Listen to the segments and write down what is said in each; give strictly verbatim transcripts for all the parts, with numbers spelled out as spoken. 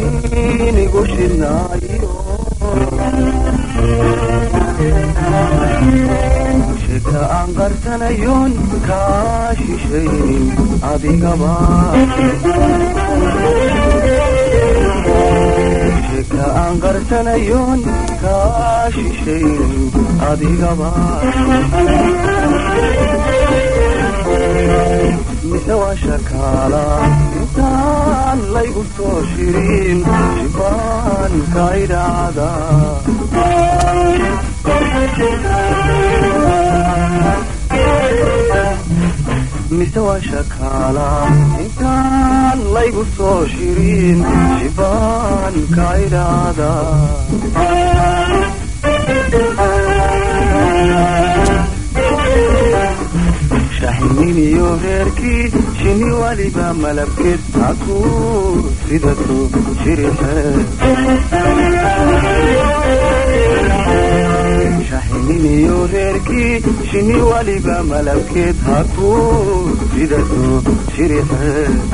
inigu shidnaayo sheka aan qarsanayoon kaa shishaynin adigaba sheka aan qarsanayoon kaa shishaynin adigaba mise waa shakaala intaan laygu soo shirin shibaan ka idhaada mise waa shakaala intaan laygu soo shirin shibaan ka idhaada shaxniniyo reerkii shini waliba malabkeed haku sidato shirixe shaxniniyo reerkii shini waliba malabkeed haku sidato shirixe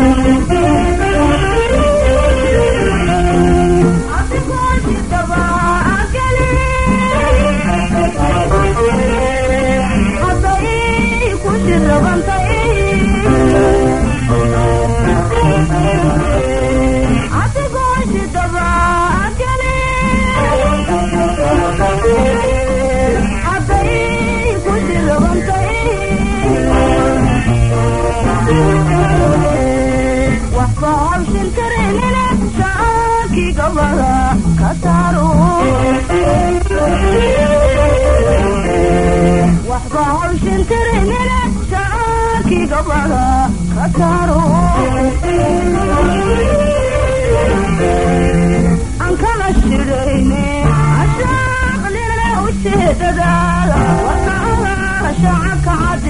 أنكنا الشريني عشاق لنا وشهد دالا وطاها شعك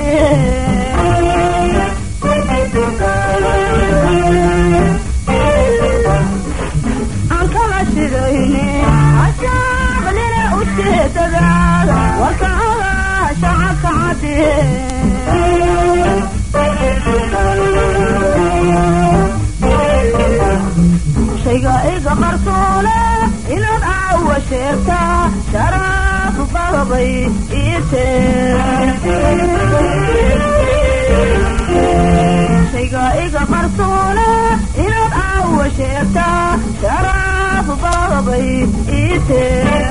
عدين أنكنا الشريني عشاق لنا وشهد دالا وطاها شعك عدين شيقا إيقا قرصولة إلا الأعوى شيرتا شراف بابي إيتين شيقا إيقا قرصولة إلا الأعوى شيرتا شراف بابي إيتين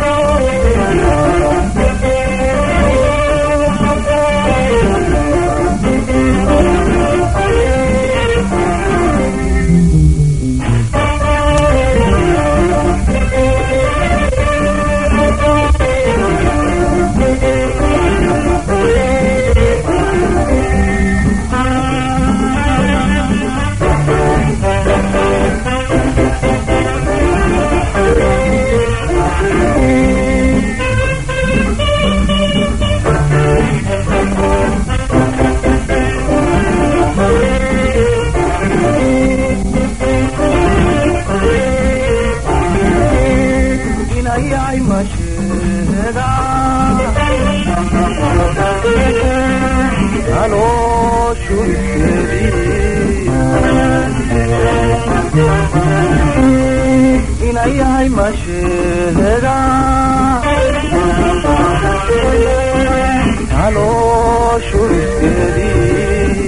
inayay masheega calooshuristeedii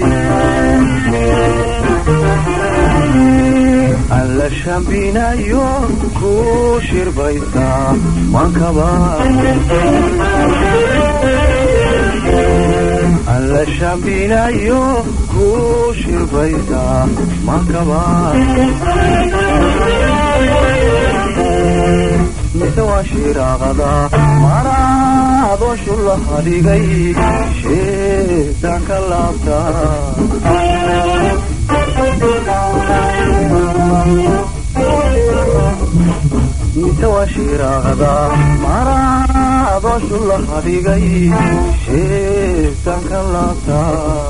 alla shambinayo ku shirbaysa mankaba alla shambinayo ku shirbaysa mankaba mise waa shiraaqada maraado shulla hadigay sheetaan ka laabta mise waa shiraaqada maraado shulla hadigay sheetaan ka laabta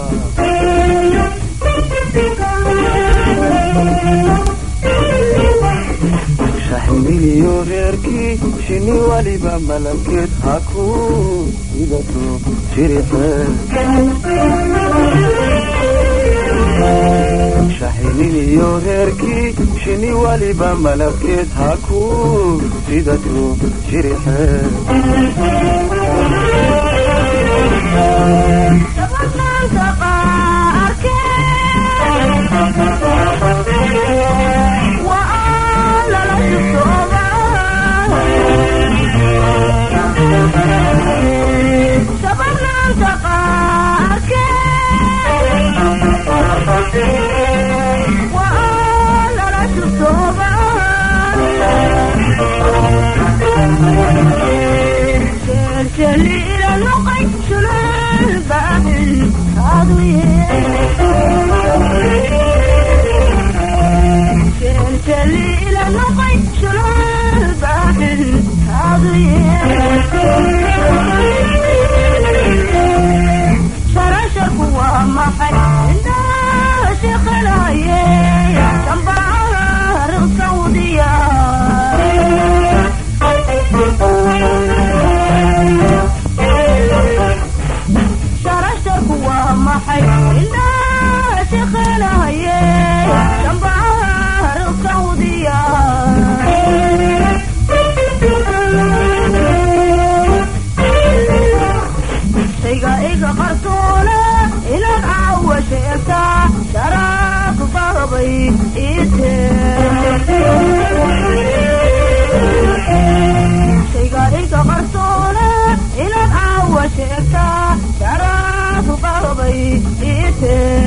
shaxniniyo reerkii shini waliba malabkeed haku sidato shirixe shaxniniyo reerkii shini waliba malabkeed haku sidatu shirixe جليل الوقي شلال بابل عضوية جليل الوقي شلال بابل عضوية شرشك ومحي إنها شخلاية تنبعار السعودية شرشتك ومحي إلا شخلاية تنبعار السعودية شيقا إيقا قرصولة إلا العوة شيبتا شراك ضربي شيقا إيقا قرصولة إلا العوة شيبتا شراك ضربي